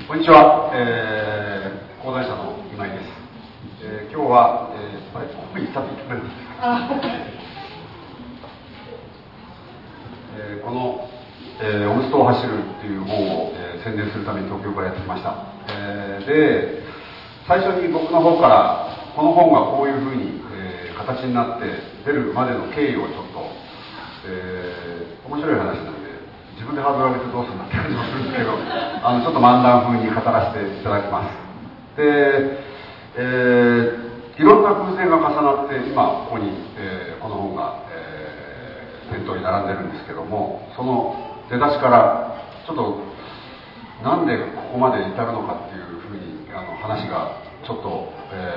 こんにちは、講談社の今井です。今日は、ここに行ったといけないんですこの、オムストを走るっていう本を、宣伝するために東京からやってきました。で、最初に僕の方からこの本がこういうふうに、形になって出るまでの経緯をちょっと、面白い話なんで自分でハードル上げてどうするんだって感じもするんですけどちょっと漫談風に語らせていただきます。で、いろんな偶然が重なって今ここに、この本が、店頭に並んでるんですけども、その出だしからちょっとなんでここまで至るのかっていうふうに話がちょっと、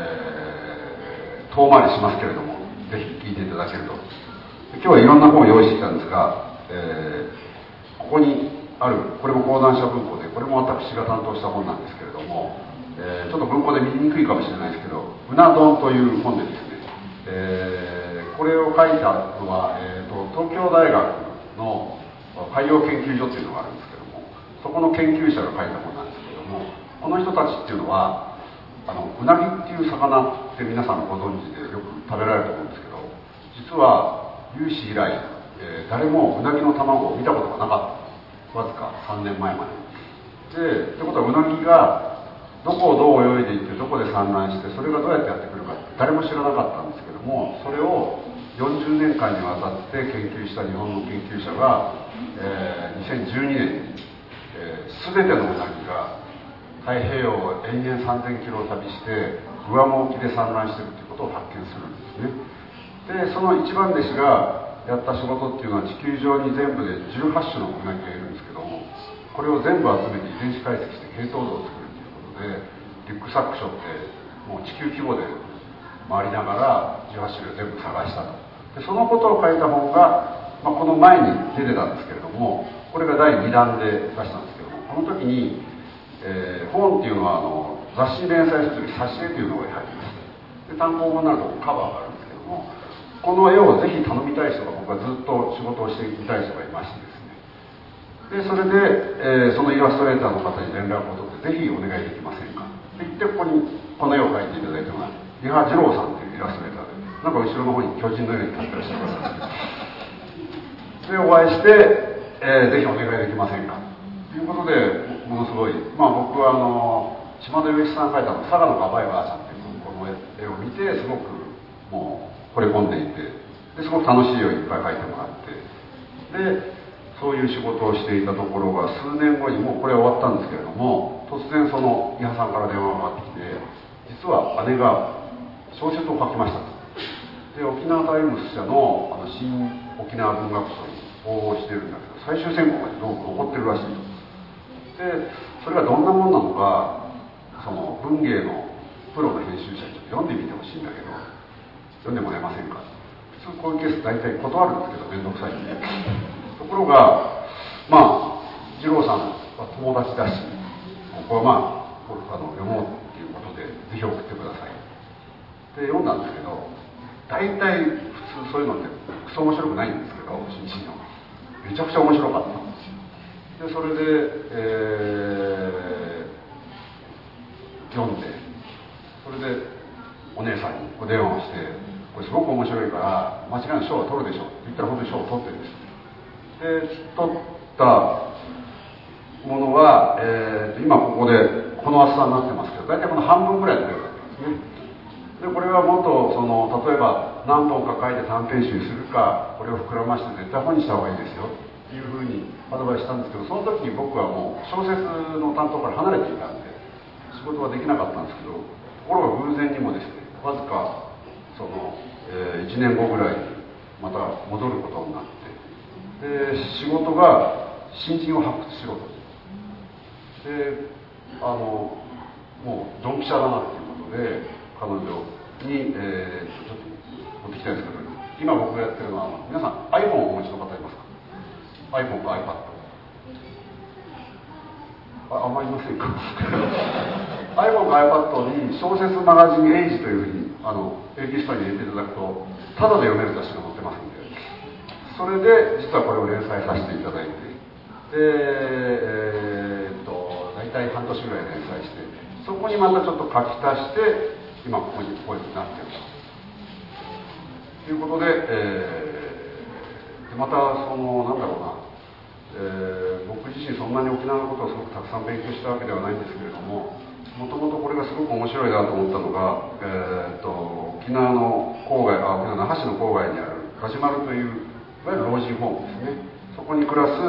遠回りしますけれども、ぜひ聞いていただけると。今日はいろんな本を用意してきたんですが、ここにある、これも講談社文庫で、これも私が担当した本なんですけれども、ちょっと文庫で見にくいかもしれないですけど、うな丼という本でですね、これを書いたのは、東京大学の海洋研究所っていうのがあるんですけども、そこの研究者が書いた本なんですけども、この人たちっていうのはうなぎっていう魚って皆さんご存知でよく食べられると思うんですけど、実は有史以来、誰もうなぎの卵を見たことがなかった。わずか3年前までで、ってことはうなぎがどこをどう泳いでいってどこで産卵してそれがどうやってやってくるかって誰も知らなかったんですけども、それを40年間にわたって研究した日本の研究者が、2012年に、全てのうなぎが太平洋を延々3000キロを旅してグアム沖で産卵しているということを発見するんですね。で、その一番弟子がやった仕事っていうのは、地球上に全部で18種のうなぎがいるんですけども、これを全部集めて遺伝子解析して系統図を作るということで、リュックサック賞ってもう地球規模で回りながら18種類を全部探したと。で、そのことを書いた本が、この前に出てたんですけれども、これが第2弾で出したんですけども、この時に、本っていうのは雑誌に連載する時挿絵というのが入っています。で、単行本になるとカバーがあるんですけども、この絵をぜひ頼みたい人が、僕はずっと仕事をしてみたい人がいましてですね、でそれで、そのイラストレーターの方に連絡を取って、ぜひお願いできませんかって言って、ここにこの絵を描いていただいたのが伊波二郎さんというイラストレーターで、なんか後ろの方に巨人のように立ってらっしゃる方なんですけど、でお会いして、ぜひお願いできませんかということで、ものすごい、僕は島田洋一さんが描いた佐賀のガバイバーちゃんっていうこの絵を見て、すごくもう惚れ込んでいて、ですごく楽しい絵をいっぱい描いてもらって、でそういう仕事をしていたところが、数年後にもうこれは終わったんですけれども、突然その伊波さんから電話がかかってきて、実は姉が小説を書きましたと。で、沖縄タイムス社の新沖縄文学賞に応募してるんだけど、最終選考までどうも残ってるらしいと。でそれがどんなもんなのか、その文芸のプロの編集者にちょっと読んでみてほしいんだけど、読んでもらえませんか。普通こういうケース大体断るんですけど、面倒くさいんで。ところが二郎さんは友達だし、ここは読もうっていうことでぜひ送ってくださいで読んだんですけど、大体普通そういうのってクソ面白くないんですけど、新進のめちゃくちゃ面白かったんですよ。でそれで、読んで、それでお姉さんにお電話をして、これすごく面白いから間違いなく賞を取るでしょって言ったら、本当に賞を取ってるんです。で取ったものは、今ここでこの厚さになってますけど、大体この半分ぐらいの量だったんですね。でこれはもっと例えば何本か書いて短編集にするか、これを膨らまして絶対本にした方がいいですよっていうふうにアドバイスしたんですけど、その時に僕はもう小説の担当から離れていたんで仕事はできなかったんですけど、ところが偶然にもですね、わずか1年後ぐらいにまた戻ることになって、で仕事が新人を発掘しろと。でもうドンピシャだなっていうことで彼女に、ちょっと持ってきたいんですけど、今僕がやってるのは、皆さん iPhone をお持ちの方いますか？ iPhone か iPad。 あんまりいませんかiPhone か iPad に小説マガジンエイジというふうにエキストラに入れていただくとタダで読める雑誌が載ってますんで、それで実はこれを連載させていただいて、で大体体半年ぐらい連載して、そこにまたちょっと書き足して今こういうふうになってるということで、またそのなんだろうな、僕自身そんなに沖縄のことをすごくたくさん勉強したわけではないんですけれども、もともとこれがすごく面白いなと思ったのが、沖縄の郊外、沖縄那覇市の郊外にあるガジュマルといういわゆる老人ホームですね。そこに暮らす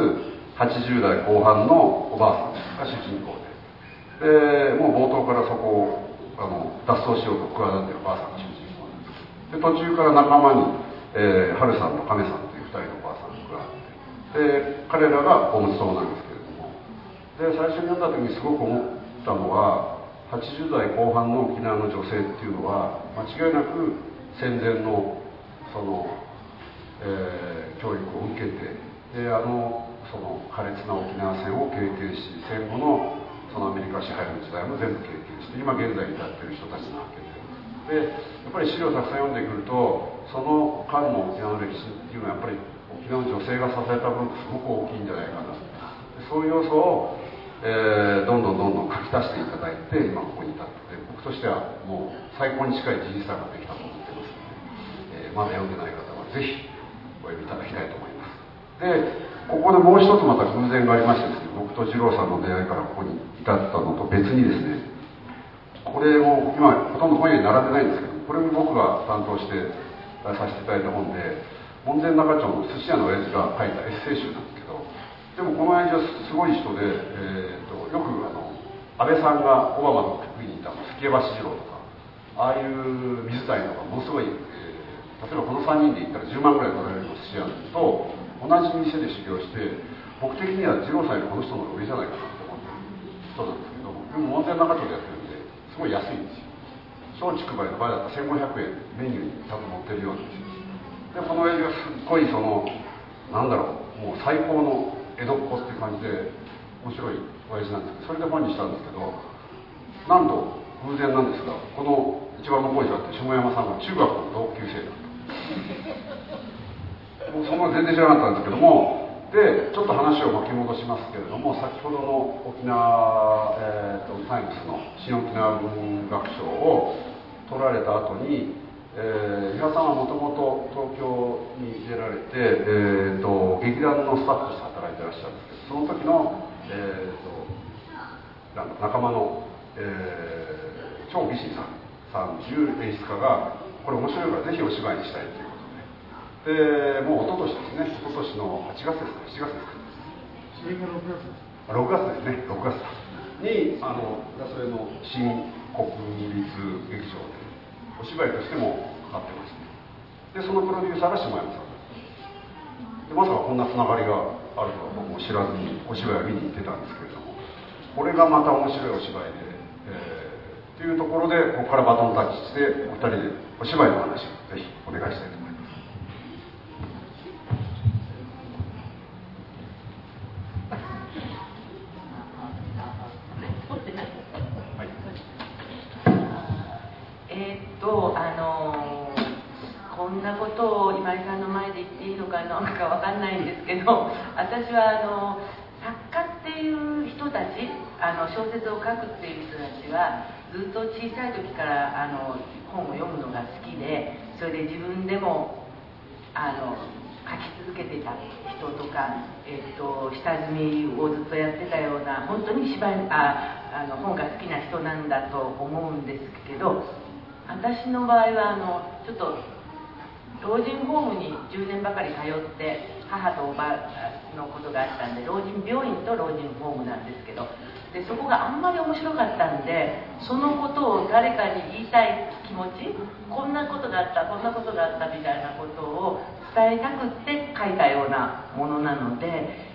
80代後半のおばあさんが主人公で、もう冒頭からそこを脱走しようと企てるおばあさんが主人公なんです。で途中から仲間に、春さんと亀さんという2人のおばあさんが加わって、で彼らがおむつ党なんですけれども、で最初に読んだ時にすごく思ったのは、80代後半の沖縄の女性っていうのは間違いなく戦前のその、教育を受けて、でその苛烈な沖縄戦を経験し、戦後のそのアメリカ支配の時代も全部経験して、今現在に至っている人たちなわけで、やっぱり資料をたくさん読んでくると、その間の沖縄の歴史っていうのはやっぱり沖縄の女性が支えた分すごく大きいんじゃないかな、そういう要素を、どんどん書き足していただいて今ここに至って、僕としてはもう最高に近い事実さができたと思ってますので、まだ読んでない方はぜひお読みいただきたいと思います。でここでもう一つまた偶然がありましてですね、僕と二郎さんの出会いからここに至ったのと別にですね、これを今ほとんど本屋に並んでないんですけど、これも僕が担当してさせていただいた本で、門前仲町の寿司屋の親父が書いたエッセイ集なんですけど、でもこの親父はすごい人で、よく安倍さんがオバマの国にいた助橋二郎とか、ああいう水谷とかものすごい、例えばこの3人で行ったら10万ぐらい取られる寿司屋と同じ店で修行して、僕的には二郎さんよりこの人の方が上じゃないかなと思ってる人なんですけど、でも門前仲町でやってるんですごい安いんですよ。松竹梅の場合だったら1500円メニューに多分載ってるようなんですよ。でこの親父がすっごいそのなんだろう、もう最高の江戸っ子っていう感じで面白い親父なんですけど、それで本にしたんですけど、なんと偶然なんですが、この一番の講師だって下山さんが中学の同級生だったもうその全然知らなかったんですけども、でちょっと話を巻き戻しますけれども、先ほどの沖縄、サイエンスの新沖縄文学賞を取られた後に、伊賀さんはもともと東京に出られて、劇団のスタッフとして働いていらっしゃるんですけど、その時の、仲間の、張義信さんという演出家が、これ面白いからぜひお芝居にしたいということで、もう一昨年ですね、一昨年の8月ですか、7月ですか、それから6月ですね、6月にそれの新国立劇場でお芝居としてもかかってまして、でそのプロデューサーが下山さんで、まさかこんなつながりがあるとは僕も知らずにお芝居を見に行ってたんですけれども、これがまた面白いお芝居で、というところでここからバトンタッチしてお二人でお芝居の話をぜひお願いしたいと思います。 こんなことを今井さんの前で言っていいのかなんかわかんないんですけど、私は作家っていう人たち、小説を書くっていう人たちはずっと小さい時から本を読むのが好きで、それで自分でも書き続けてた人とか、下積みをずっとやってたような本当に本が好きな人なんだと思うんですけど、私の場合はちょっと老人ホームに10年ばかり通って母とおばのことがあったんで、老人病院と老人ホームなんですけど、でそこがあんまり面白かったんで、そのことを誰かに言いたい気持ち、こんなことがあったこんなことがあったみたいなことを伝えたくって書いたようなものなので、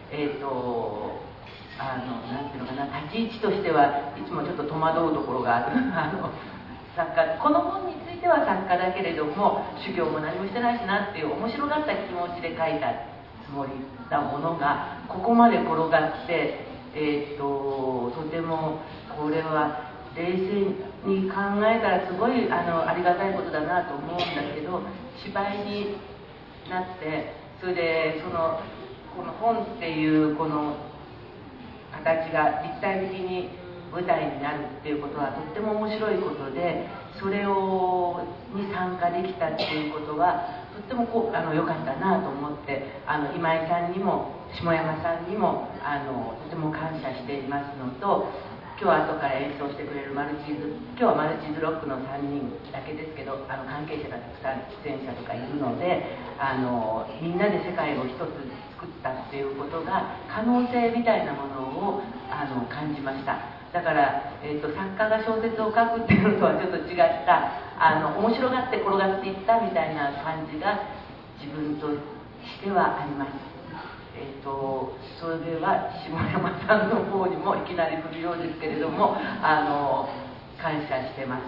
なんていうのかな、立ち位置としてはいつもちょっと戸惑うところがある作家、この本については作家だけれども修行も何もしてないしなっていう面白がった気持ちで書いたつもりなものがここまで転がって、とてもこれは冷静に考えたらすごいありがたいことだなと思うんだけど、芝居になって、それでこの本っていうこの形が立体的に舞台になるっていうことはとっても面白いことで、それに参加できたっていうことはとっても良かったなと思って、今井さんにも下山さんにもとても感謝していますのと、今日後から演奏してくれる今日はマルチーズロックの3人だけですけど、関係者がたくさん出演者とかいるので、みんなで世界を一つ作ったっていうことが可能性みたいなものを感じました。だから、作家が小説を書くっていうのとはちょっと違った面白がって転がっていったみたいな感じが自分としてはあります。それは下山さんの方にもいきなり振るようですけれども感謝してます。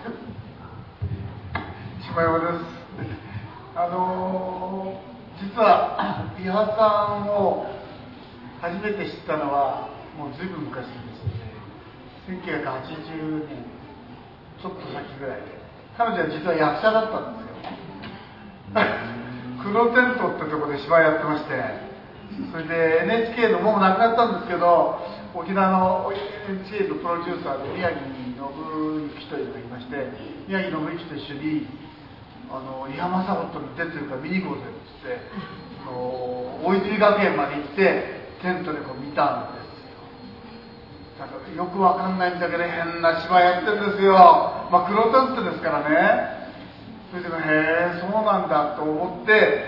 下山です。実は伊波さんを初めて知ったのはもうずいぶん昔ですね。1980年ちょっと先ぐらいで、彼女は実は役者だったんですよ。黒テントってとこで芝居やってまして、それで NHK のもう亡くなったんですけど、沖縄の NHK のプロデューサーで宮城信之というのがいまして、宮城信之と一緒に伊波正人に出てるから見に行こうぜって言って大泉学園まで行ってテントで見たんですよ。だからよくわかんないんだけど変な芝居やってるんですよ。黒テントですからね。それでへえそうなんだと思って、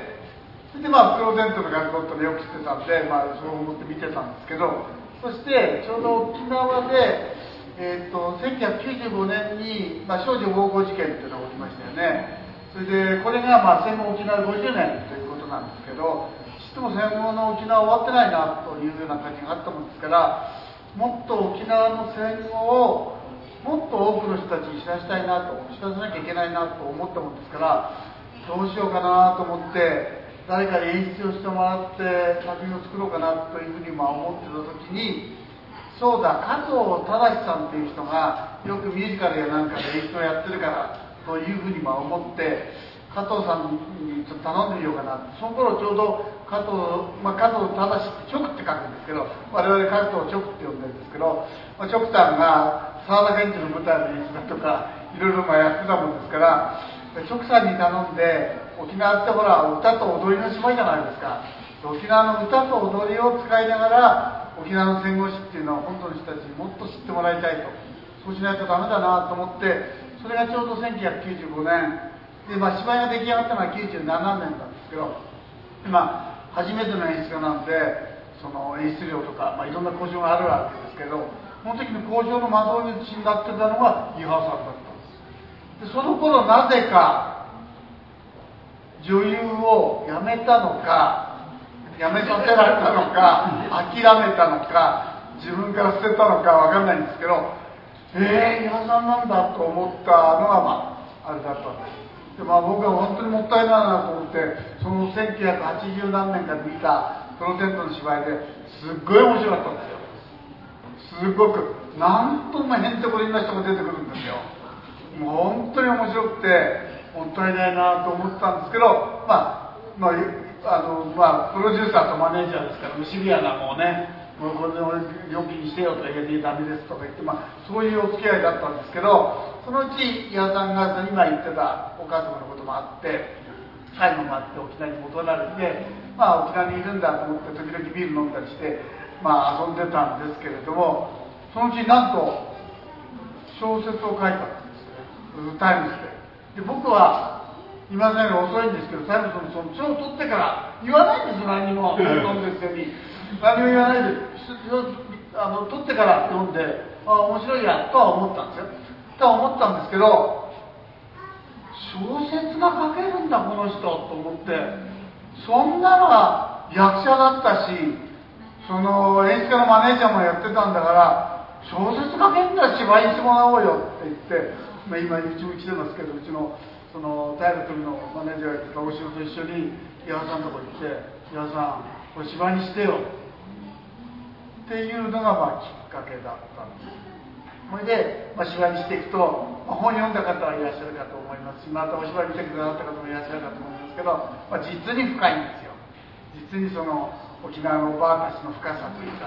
それで黒テントの学校ってよく知ってたんで、そう思って見てたんですけど、そしてちょうど沖縄で、1995年に、少女暴行事件っていうのが起きましたよね。それでこれが戦後沖縄50年ということなんですけど、ちっとも戦後の沖縄終わってないなというような感じがあったもんですから、もっと沖縄の戦後をもっと多くの人たちに知らせたいなと、知らせなきゃいけないなと思ったもんですから、どうしようかなと思って誰かに演出をしてもらって作品を作ろうかなというふうに思ってた時に、そうだ加藤忠さんという人がよくミュージカルやなんかで演出をやってるからというふうに思って、加藤さんにちょっと頼んでみようかな。その頃ちょうど加藤忠って直って書くんですけど、我々加藤直って呼んでるんですけど、直さんが沢田研二の舞台の演出だとかいろいろやってたもんですから、直さんに頼んで、沖縄ってほら歌と踊りの島じゃないですか。沖縄の歌と踊りを使いながら沖縄の戦後史っていうのは本当の人たちにもっと知ってもらいたいと。そうしないとダメだなと思って、それがちょうど1995年で、芝居が出来上がったのは97年なんですけど、初めての演出家なんでその演出料とか、いろんな交渉があるわけですけど、その時の交渉の窓口になってたのが伊波さんだったんです。でその頃なぜか女優を辞めたのか、辞めさせられたのか、諦めたのか、自分から捨てたのかわかんないんですけど、伊波さんなんだと思ったのがあれだったんです。で僕は本当にもったいないなと思って、その1980何年かで見たプロテントの芝居ですっごい面白かったんですよ。すごくなんともへんてこりんな人が出てくるんですよ。もう本当に面白くてもったいないなと思ったんですけど、プロデューサーとマネージャーですからシビアなもうこれで料金にしてよと言ってダメですとか言って、そういうお付き合いだったんですけど、そのうち伊波さんが今言ってたお母様のこともあって最後もあって沖縄に戻られて、沖縄にいるんだと思って時々ビール飲んだりして、遊んでたんですけれども、そのうちなんと小説を書いたんですね、タイムズで。僕は今までより遅いんですけど、タイムズの賞を取ってから言わないんですよ、何も飲んでる人に何も言わないで取ってから読んで面白いやとは思ったんですよ。とは思ったんですけど、小説が書けるんだこの人と思って、そんなのは役者だったし、その演出家のマネージャーもやってたんだから小説書けんだら芝居にしてもらおうよって言って、今うちも来てますけど、うちのそのタイルトルのマネージャーがやってたお仕事と一緒に伊波さんのとこ行って「伊波さんこれ芝居にしてよ」っていうのがきっかけだったんです。それで、芝居にしていくと、本読んだ方はいらっしゃるかと思いますし、またお芝居見てくださった方もいらっしゃるかと思いますけど、実に深いんですよ。実にその沖縄のおばあたちの深さというか、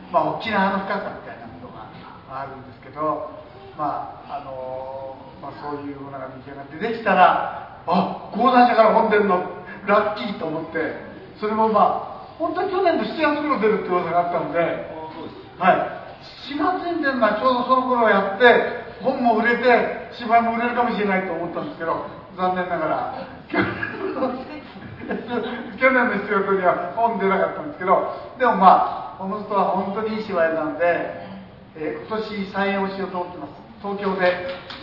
沖縄の深さみたいなものがあるんですけど、そういうものが出来上がってできたら、講談社から本出るのラッキーと思って、それも本当に去年の7月頃出るって噂があったので、はい、4月に出るのはちょうどその頃やって本も売れて芝居も売れるかもしれないと思ったんですけど、残念ながら去年の7月には本出なかったんですけど、でもホームストは本当にいい芝居なので、今年再演をしようと思ってます。東京で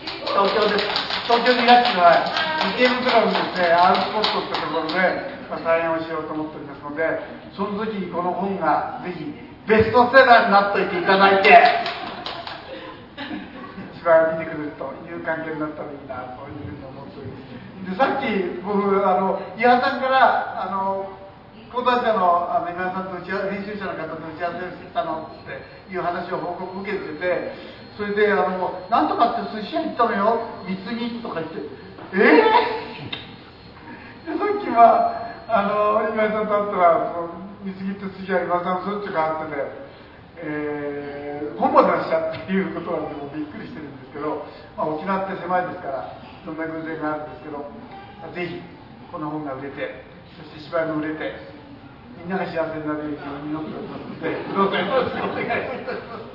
東のは池袋のですね、アールスポットってところで再演をしようと思っておりますので、その時にこの本がぜひベストセラーになっておいていただいて芝居を見てくれるという関係になったらいいなというふうに思っております。でさっき僕伊波さんから講談社の今田さんと編集者の方と打ち合わせをしてきたのっていう話を報告を受けてて、それでなんとかって寿司屋行ったのよ、三つ木とか言って、でさっきは今井さんと会ったら三つ木って寿司屋今井さんしょっちゅう変わってて、本まではしたっていうことなんでもびっくりしてるんですけど、沖縄って狭いですからいろんな偶然があるんですけど、ぜひこの本が売れて、そして芝居も売れて、みんなが幸せになれるように祈っておりますので、どうぞよろしくお願いいたします。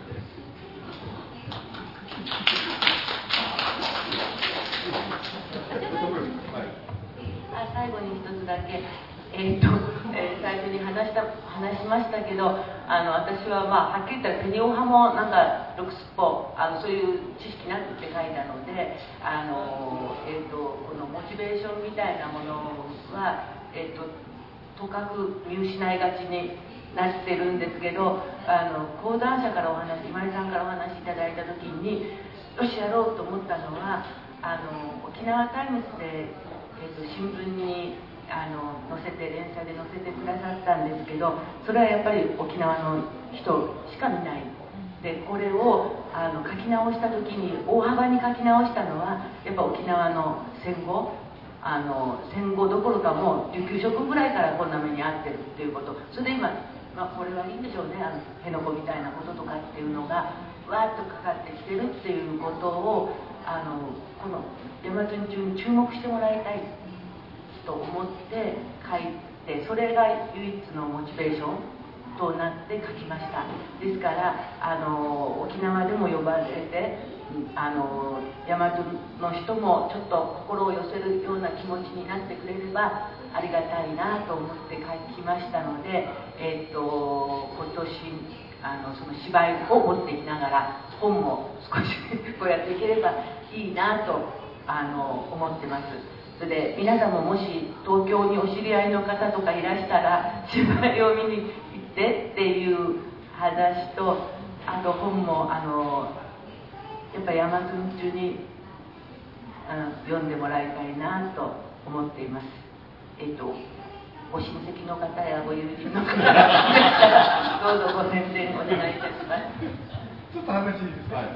最後に一つだけ、最初に話しましたけど、私ははっきり言ったらペニオ派もなんか6すっぽそういう知識なくって書いたので、このモチベーションみたいなものは、とかく見失いがちになってるんですけど、講談社から今井さんからお話いただいた時によしやろうと思ったのは、沖縄タイムズで、新聞に連載で載せてくださったんですけど、それはやっぱり沖縄の人しか見ないで、これを書き直した時に大幅に書き直したのはやっぱ沖縄の戦後どころかもう琉球諸国ぐらいからこんな目に遭ってるっていうこと、それで今、これはいいんでしょうね、辺野古みたいなこととかっていうのがわーっとかかってきてるっていうことをこの大和日中に注目してもらいたいと思って書いて、それが唯一のモチベーションとなって書きました。ですから沖縄でも呼ばれて大和の人もちょっと心を寄せるような気持ちになってくれればありがたいなと思って書きましたので、今年その芝居を持っていきながら本も少しこうやっていければいいなと思ってます。それで皆さんももし東京にお知り合いの方とかいらしたら芝居を見に行ってっていう話と、あと本もやっぱり大和日中に読んでもらいたいなと思っています。ご親戚の方やご友人の方がいらしたらどうぞご宣伝お願いいたします。 ちょっと話いいですか。はい、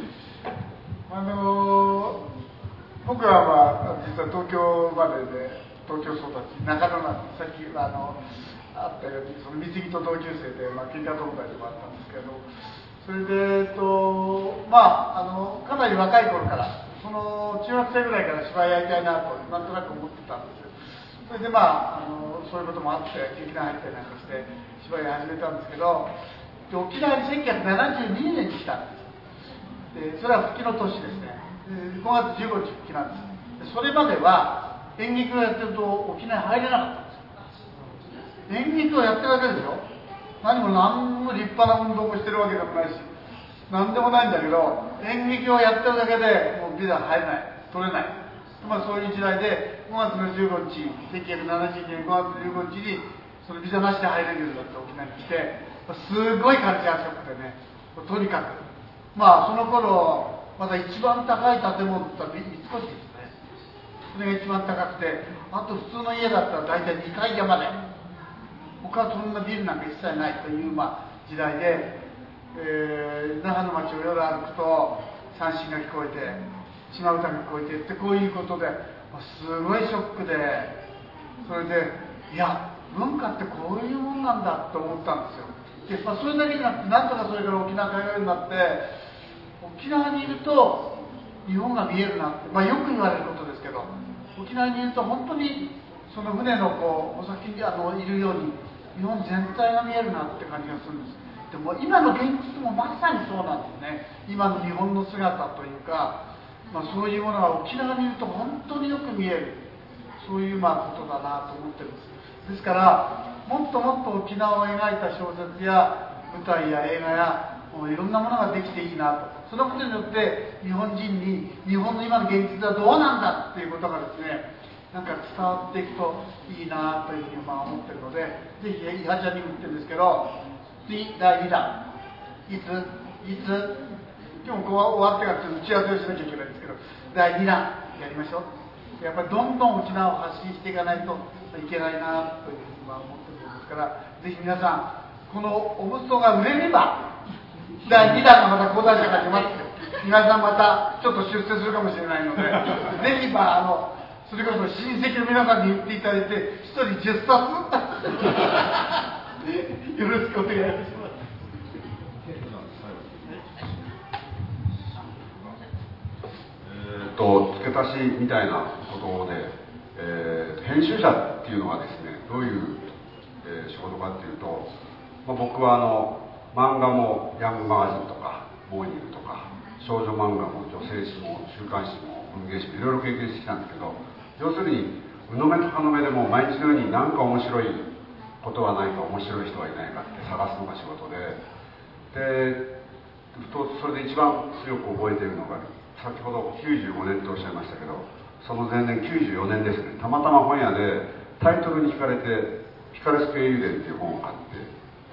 僕は実は東京生まれで東京育ち、中野なんです。さっきあったようにその水着と同級生で喧嘩東大でもあったんですけど、それでかなり若い頃からその中学生ぐらいから芝居やりたいなとなんとなく思ってたんですよ。それでそういうこともあって劇団入ったりなんかして芝居を始めたんですけど、沖縄に1972年に来たんです。でそれは復帰の年ですね。5月15日復帰なんです。それまでは演劇をやってると沖縄に入れなかったんですよ。演劇をやってるだけですよ。何も立派な運動もしてるわけでもないし何でもないんだけど、演劇をやってるだけでもうビザ入れない、取れない、そういう時代で5月の15日1972年5月15日にそのビザなしで入れるようになって沖縄に来て、すごいカルチャーショックでね、とにかくその頃まだ一番高い建物って言ったら三越ですね。それが一番高くて、あと普通の家だったら大体2階山で、他はそんなビルなんか一切ないという時代で、那覇の街を夜歩くと三振が聞こえて島唄が聞こえてってこういうことですごいショックで、それでいや文化ってこういうもんなんだと思ったんですよ。 で、それだけじゃなくて、なんとかそれから沖縄海外になって、沖縄にいると日本が見えるなって、よく言われることですけど、沖縄にいると本当にその船のお先にいるように日本全体が見えるなって感じがするんです。でも今の現実もまさにそうなんですね。今の日本の姿というか、そういうものが沖縄にいると本当によく見える、そういうことだなと思ってるんです。ですからもっともっと沖縄を描いた小説や舞台や映画やいろんなものができていいなと。そのことによって日本人に日本の今の現実はどうなんだっていうことがですね、なんか伝わっていくといいなというふうに思ってるので、ぜひ伊波ちゃんにも言ってるんですけど、次第2弾いつ今日こう終わってからちょっと打ち合わせをしなきゃいけないんですけど、第2弾やりましょう。やっぱりどんどん沖縄を発信していかないといけないなというふうに思っているんですから、ぜひ皆さんこのおむすとが売れれば第2弾がまた講談社が出ます。皆さんまたちょっと出世するかもしれないのでぜひそれこそ親戚の皆さんに言っていただいて1人10冊よろしくお願いいたします。 付け足しみたいなことで、編集者っていうのはですね、どういう、仕事かっていうと、僕は漫画もヤングマガジンとかモーニングとか少女漫画も女性誌も週刊誌も文芸誌もいろいろ経験してきたんですけど、要するに鵜の目と葉の目でも毎日のように何か面白いことはないか、面白い人はいないかって探すのが仕事で、それで一番強く覚えているのが、先ほど95年とおっしゃいましたけど、その前年94年ですね、たまたま本屋でタイトルに惹かれて「ピカレスク英雄伝」っていう本を買って、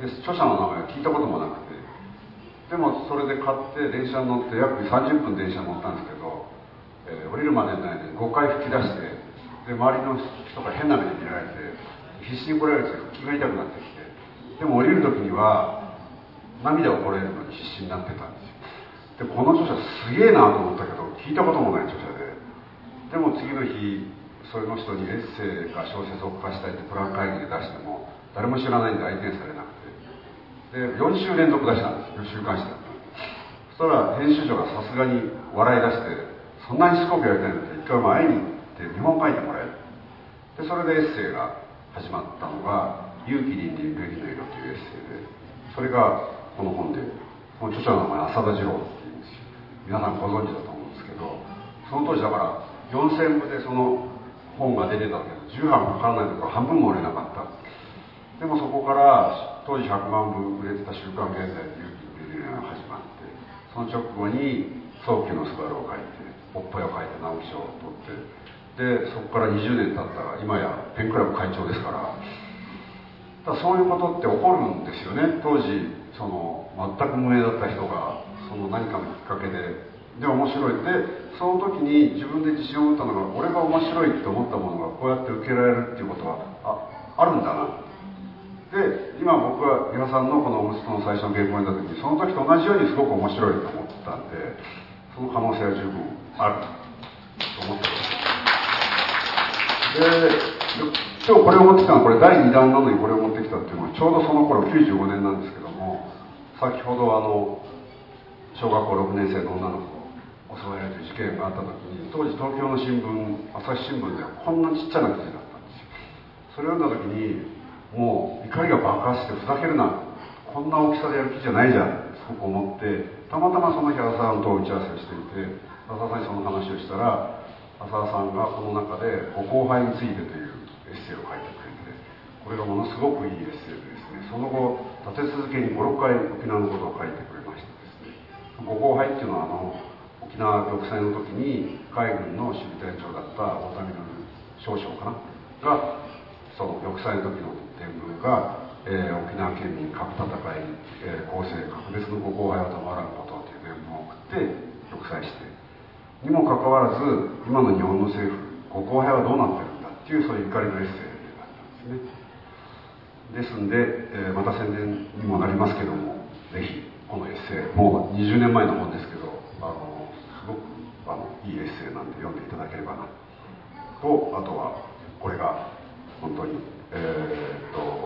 で著者の名前を聞いたこともなくて、でもそれで買って電車に乗って約30分電車に乗ったんですけど、降りるまでの間に5回吹き出して、で周りの人が変な目で見られて必死にこられて気が痛くなってきて、でも降りる時には涙をこらえるのに必死になってたんですよ。でこの著者すげえなと思ったけど、聞いたこともない著者で、でも次の日それの人にエッセイか小説を書かせたいってプラン会議で出しても誰も知らないんで相手にされなくて、で4週連続出したんですよ、週刊誌だった。そしたら編集長がさすがに笑い出して、そんなにしつこくやりたいんだったら一回前に行って見本書いてもらえる。でそれでエッセイが始まったのが「勇気倫理ルリの色」というエッセイで、それがこの本で、この著者の名前浅田次郎っていうんですよ。皆さんご存知だと思うんですけど、その当時だから4000部でその本が出てたけど10版かからないところ半分も売れなかった。でもそこから当時100万部売れてた「週刊現代」で「勇気倫理の色」が始まって、その直後に「早期のスバルを書いて、おっぱいを書いて直木賞を取って、でそこから20年経ったら今やペンクラブ会長ですから、そういうことって起こるんですよね。当時その全く無名だった人がその何かのきっかけで面白いで、その時に自分で自信を持ったのが、俺が面白いって思ったものがこうやって受けられるっていうことはあるんだな。で今僕は伊波さんのこの息子の最初の原稿になった時にその時と同じようにすごく面白いと思ったんで、その可能性は十分あると思ってます。で今日これを持ってきたのは、これ第2弾なのにこれを持ってきたっていうのはちょうどその頃95年なんですけども、先ほど小学校6年生の女の子を襲われるという事件があった時に、当時東京の新聞、朝日新聞ではこんなちっちゃな記事だったんですよ。それを読んだ時にもう怒りが爆発して、ふざけるな、こんな大きさでやる気じゃないじゃんってすごく思って、たまたまその日浅田さんと打ち合わせをしていて、浅田さんにその話をしたら、浅田さんがこの中でご後輩についてというエッセイを書いてくれて、これがものすごくいいエッセイでですね、その後立て続けに 5,6 回沖縄のことを書いてくれましてですね、ご後輩っていうのは沖縄玉砕の時に海軍の守備隊長だった太田稔少将かなが、その玉砕の時の伝聞が、沖縄県民核戦い、公正格別のご後輩はたまらんことという伝聞を送って玉砕して、にもかかわらず今の日本の政府、ご後輩はどうなってるんだっていう、そういう怒りのエッセイだったんですね。ですんで、また宣伝にもなりますけども、ぜひこのエッセイ、もう20年前の本ですけど、すごくいいエッセイなんで読んでいただければなと。あとはこれが本当に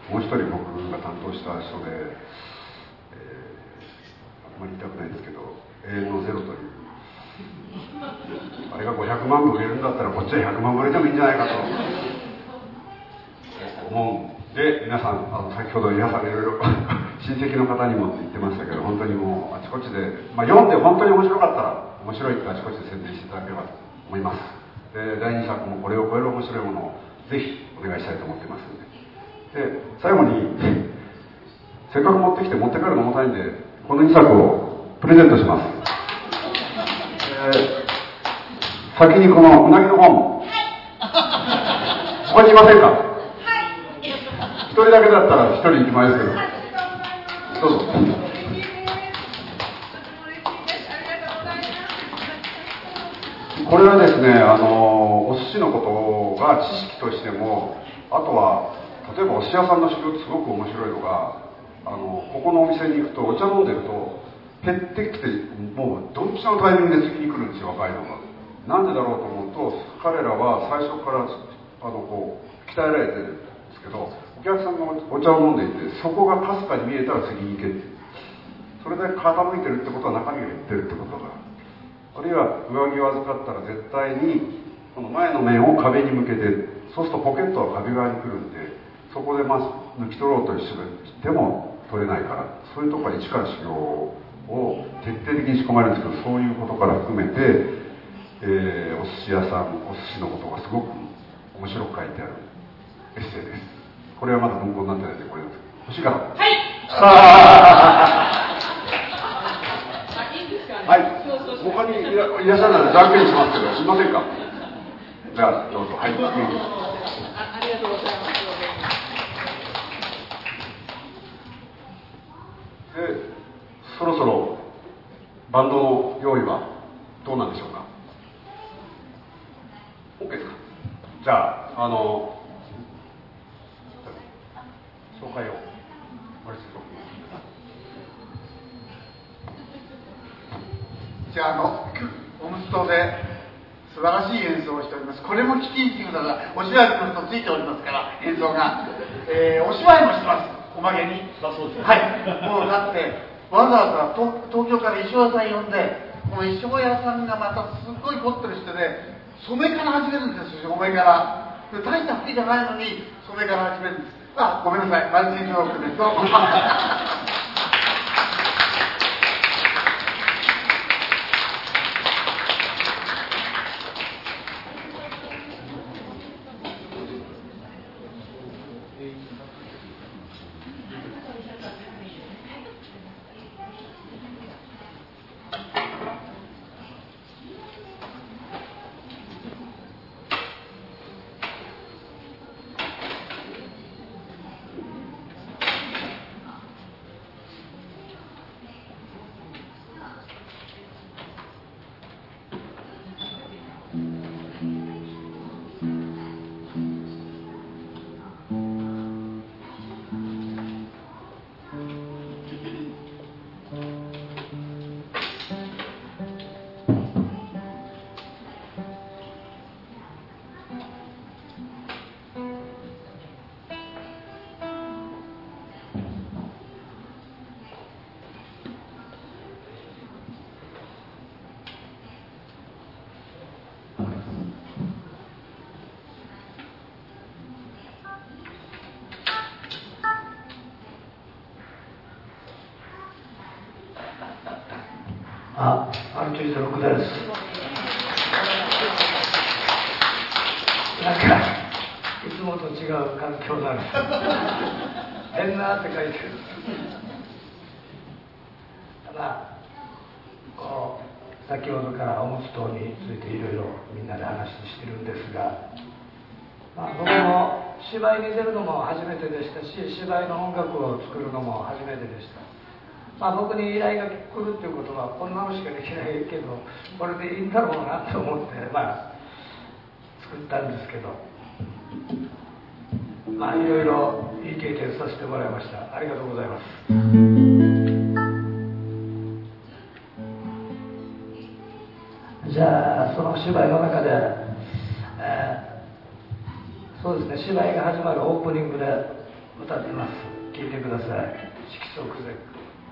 もう一人僕が担当した人で、あんまり言いたくないんですけど、永遠のゼロという、あれが500万部売れるんだったらこっちは100万部売れてもいいんじゃないかと思うんで、皆さん先ほど皆さんいろいろ親戚の方にもって言ってましたけど、本当にもうあちこちで、読んで本当に面白かったら面白いってあちこちで宣伝していただければと思います。で、第2作もこれを超える面白いものをぜひお願いしたいと思っていますので、最後にせっかく持ってきて持って帰るの重たいんで、この2作をプレゼントします。先にこのうなぎの本、ここにいませんか？一人だけだったら一人1枚ですけど、どうぞ。これはですね、お寿司のことが知識としても、あとは例えばお寿司屋さんの修行ってすごく面白いのが、ここのお店に行くとお茶飲んでると減ってきて、もうドンピシャのタイミングで次に来るんですよ、若いのが。なんでだろうと思うと、彼らは最初からこう鍛えられてるんですけど、お客さんがお茶を飲んでいて、そこがかすかに見えたら次に行けって、それで傾いてるってことは中身が減ってるってことだから。あるいは上着を預かったら絶対にこの前の面を壁に向けて、そうするとポケットは壁側に来るんで、そこで抜き取ろうとしても取れないから、そういうところは一から修行を徹底的に仕込まれるんですけど、そういうことから含めて、お寿司屋さん、お寿司のことがすごく面白く書いてあるエッセイです。これはまだ文庫になってないんで、これ欲しいかな。はい。はい。他にいらっしゃるならじゃんけんしますけど、すいませんか。じゃあどうぞ。はい。ありがとうございます。で、そろそろバンドの用意はどうなんでしょうか。OK ですか。じゃあ紹介をじゃあオムストで素晴らしい演奏をしております。これもキティっていうことがお芝居来るとついておりますから、演奏が、お芝居もしてます。おまけに。そうですね。はい。もうだってわざわざ東京から衣装屋さん呼んで、この衣装屋さんがまたすっごい凝ってる人で、染めから始めるんですよ。染めから大した服じゃないのに染めから始めるんです。ごめんなさい、マルチンロックです。どうも。 アルチュイズ6です。なんかいつもと違う環境なんです。変なって書いてる。ただこう先ほどからおむつ等についていろいろみんなで話してるんですが、僕も芝居に出るのも初めてでしたし、芝居の音楽を作るのも初めてでした。僕に依頼が来るっていうことはこんなのしかできないけど、これでいいんだろうなと思って作ったんですけど、いろいろいい経験させてもらいました。ありがとうございます。じゃあその芝居の中で、そうですね、芝居が始まるオープニングで歌ってます。聴いてください。色即是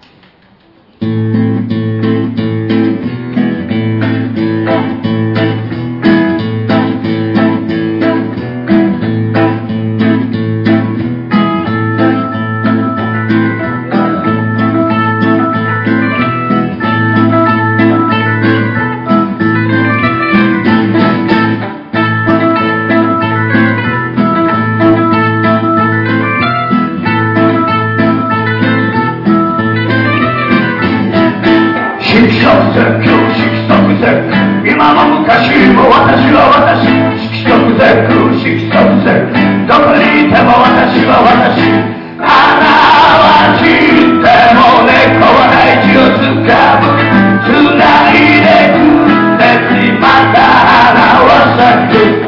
今も昔も私は私、色即是色即是どこにいても私は私、花は散っても猫は大地をつかむ、繋いでくれてまた花は咲く。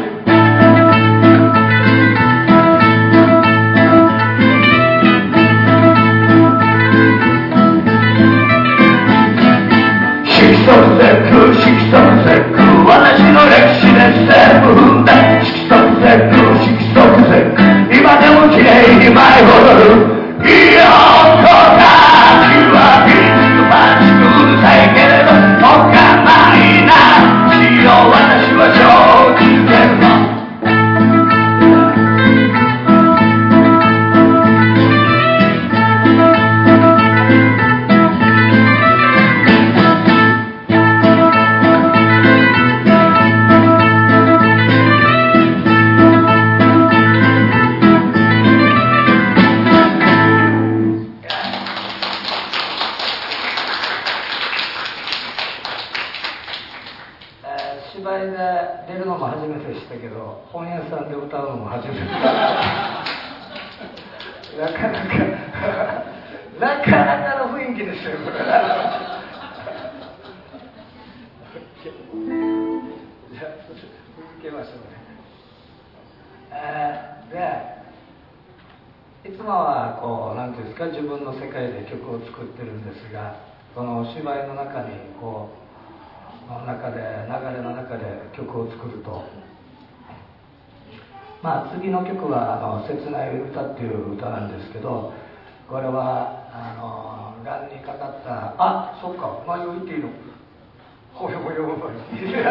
色即是私の歴史で全部踏んだ色即是今でも綺麗に舞い踊るいや子たちはみんなうるさいけれどおかまいなしよう私は生じてるの本屋さんで歌うのも初めてなかなかの雰囲気ですよこれじゃあ続けましょうね。でいつもはこう何ていうんですか自分の世界で曲を作ってるんですがその芝居の中にこう流れの中で曲を作ると次の曲は「切ない歌」っていう歌なんですけどこれはがんにかかったそっか内容言っていいのこれも読むのに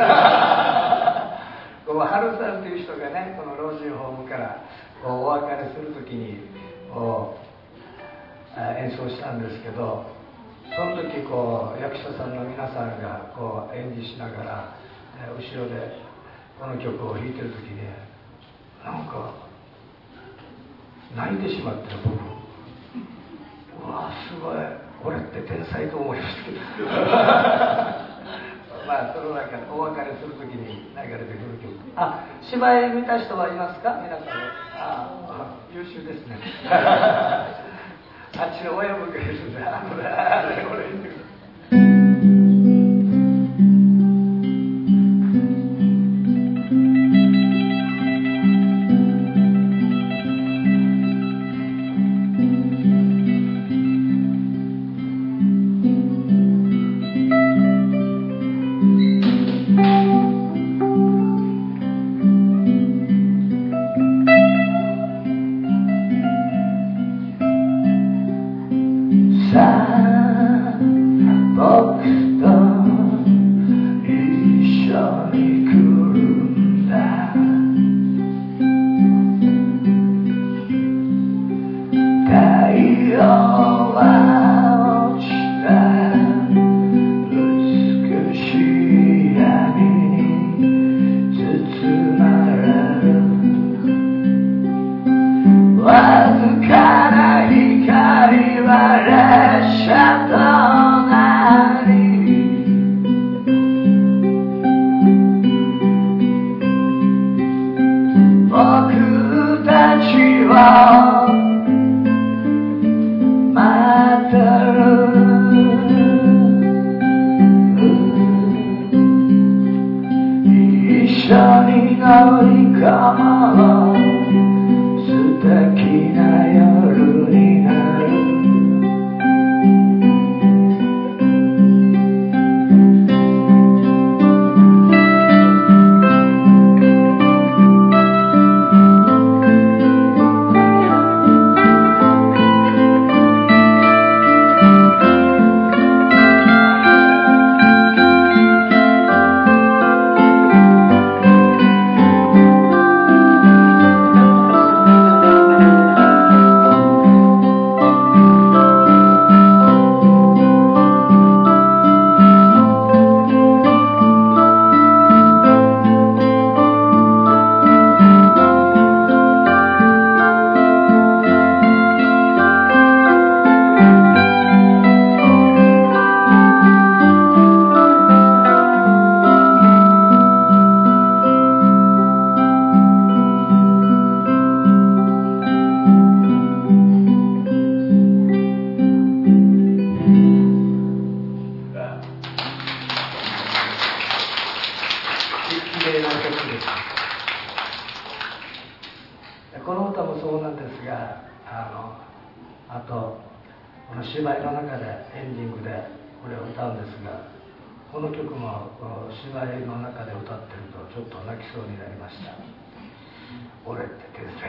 この春さんっていう人がねこの老人ホームからこうお別れする時に演奏したんですけどその時こう役者さんの皆さんがこう演技しながら後ろでこの曲を弾いてる時になんか泣いてしまって僕うわすごい俺って天才と思いましたけどその中お別れする時に流れてくる曲芝居見た人はいますか皆さん優秀ですねあっちの親向けですねこれ言ってくる礼の曲です。この歌もそうなんですが、あとこの芝居の中でエンディングでこれを歌うんですが、この曲もこの芝居の中で歌ってるとちょっと泣きそうになりました。俺って天才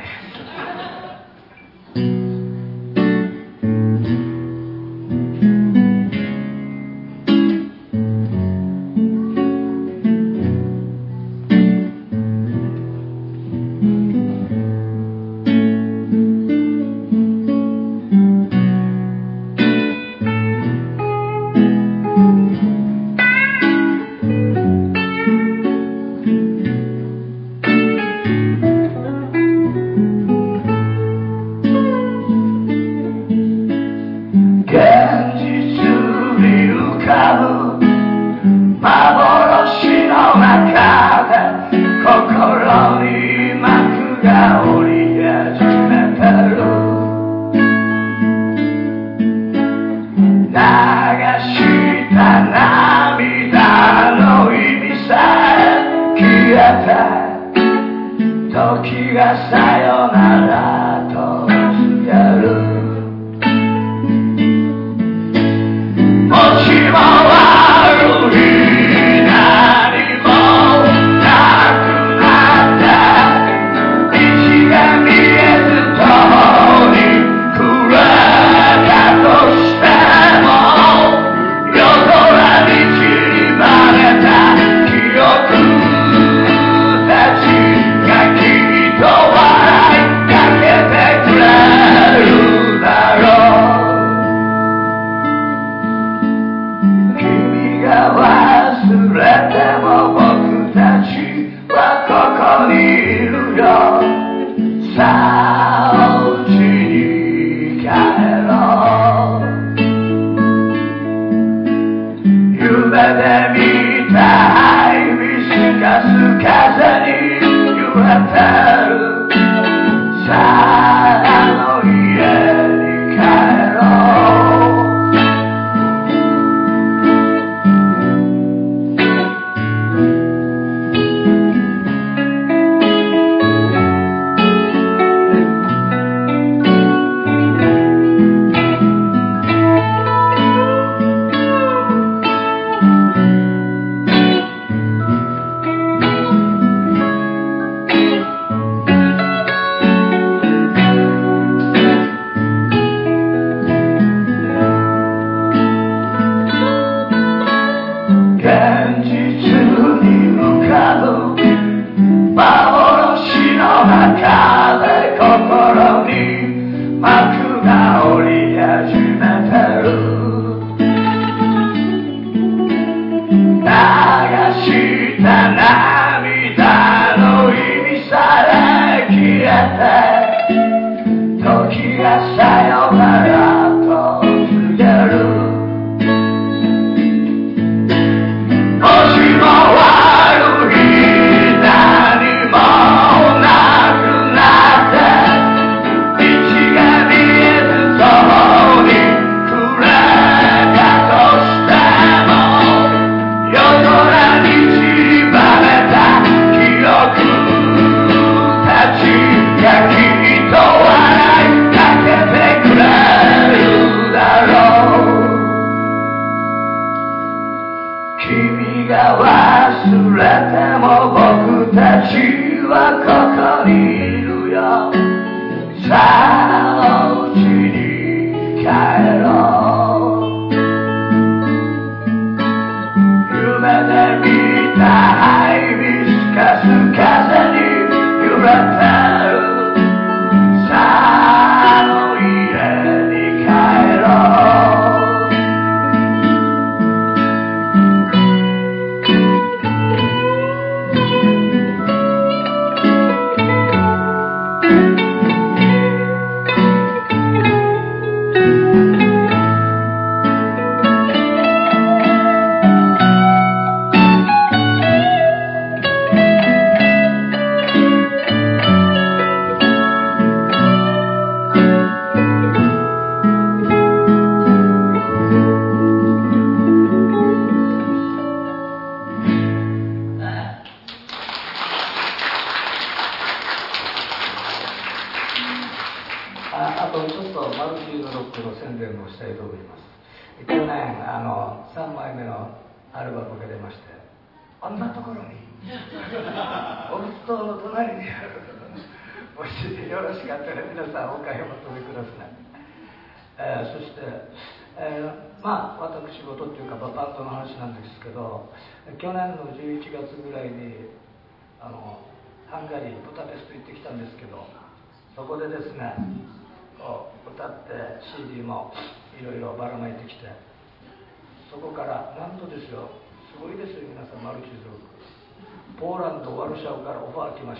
の宣伝をしたいと思います。去年3枚目のアルバムが出まして、あんなところにオルストの隣にあるもしよろしかったら皆さんお買い求めください。そして、私事っていうかバンドの話なんですけど、去年の11月ぐらいにハンガリーブダペスト行ってきたんですけど、そこでですね歌って CD もいろいろばらまいてきて、そこからなんとですよ、すごいですよ皆さん、マルチ族ポーランドワルシャワからオファー来まして、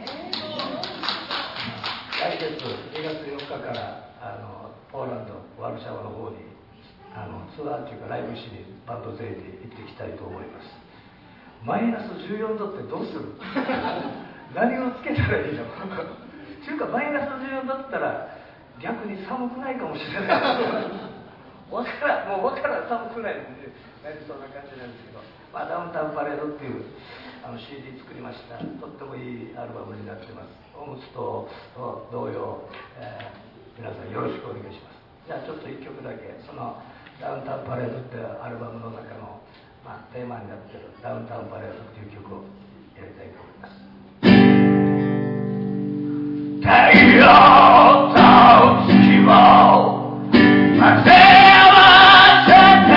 来月2月4日からポーランドワルシャワの方にツアーというかライブしにバンド勢で行ってきたいと思います。マイナス14度ってどうする何をつけたらいいのというかマイナス14度って言ったら逆に寒くないかもしれないわからん寒くないのでなりそうな感じなんですけど、ダウンタウンパレードっていうCD 作りました。とってもいいアルバムになってます。おむつと同様、皆さんよろしくお願いします。じゃあちょっと1曲だけそのダウンタウンパレードっていうアルバムの中の、テーマになっているダウンタウンパレードっていう曲をやりたいと思います。太陽と月を混ぜ合わせて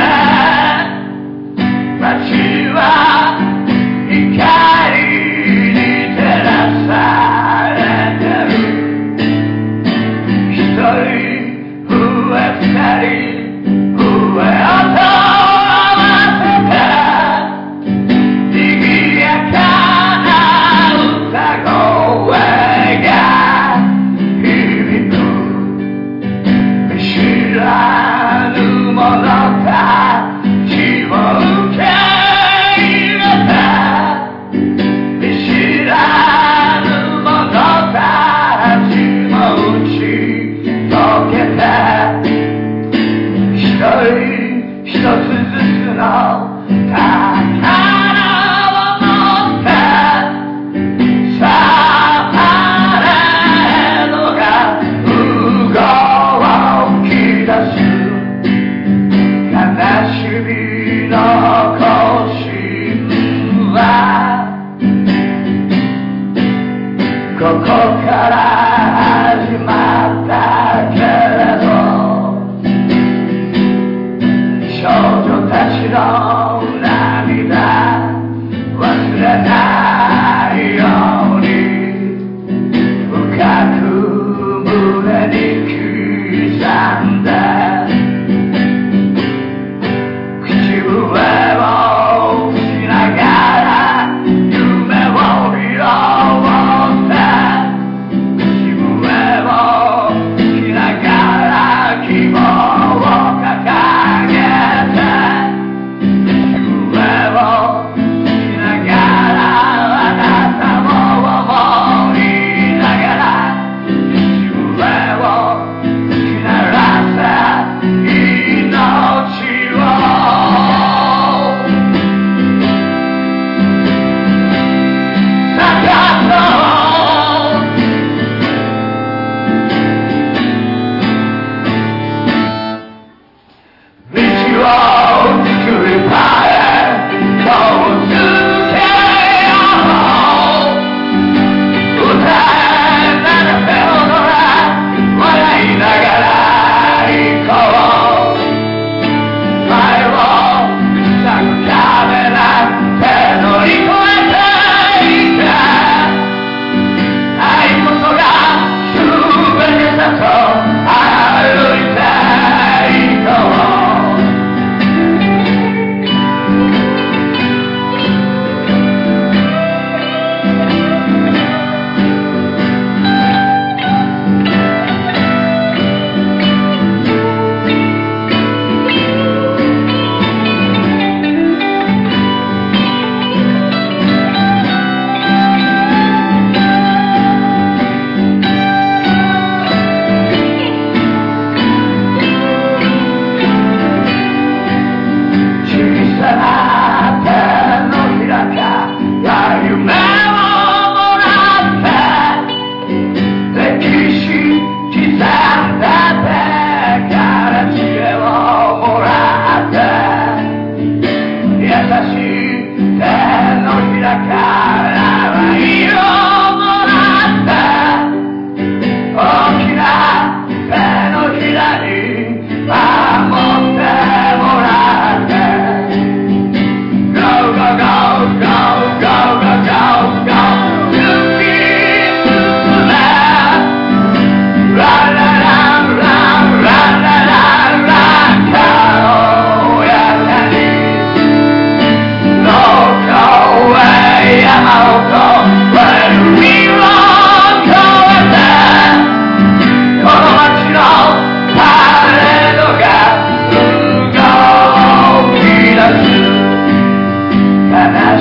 街は光に照らされてる。一人上二人上を合わせて賑やかな歌声が響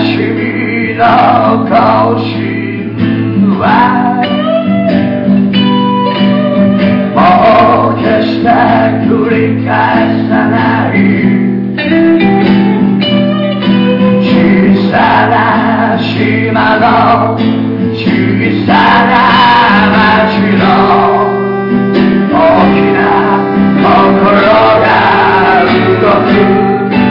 しみの更新はもう決して繰り返さない小さな島の小さな町の大きな心が動く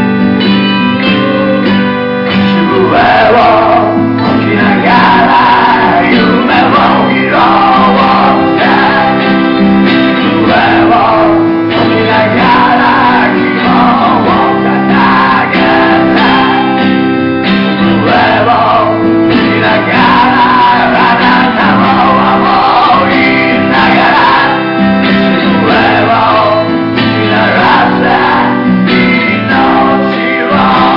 上を起きながら夢を拾って上を起きながら希望を掲げて上を起きながらあなたを思いながら上をしならせ命を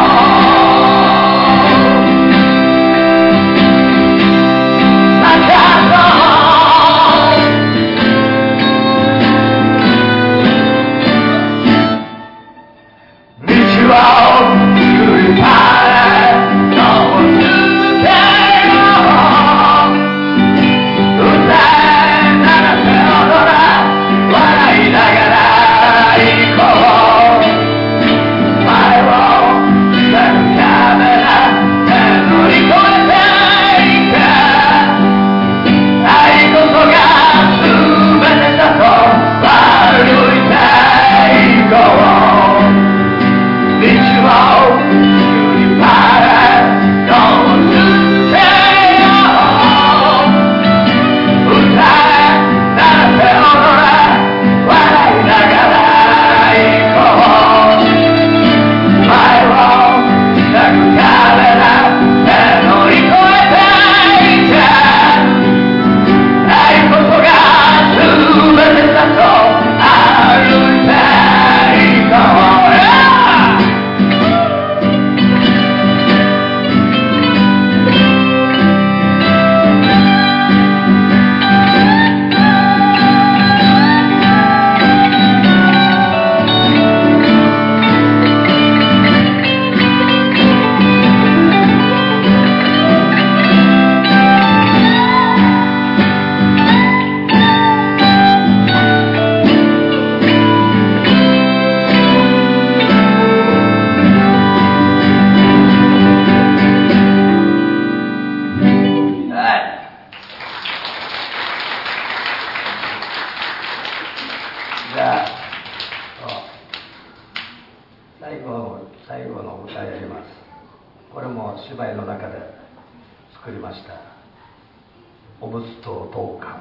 最後の歌をやります。これも芝居の中で作りました。おむつと同感。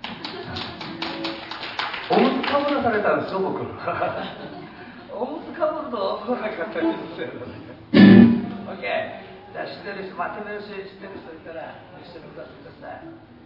おむつかぶらされたんですよ、僕。おむつかぶると来なかったりするので。OK。じゃあ知ってる人、まとめる人知ってる人いたら一緒に歌ってください。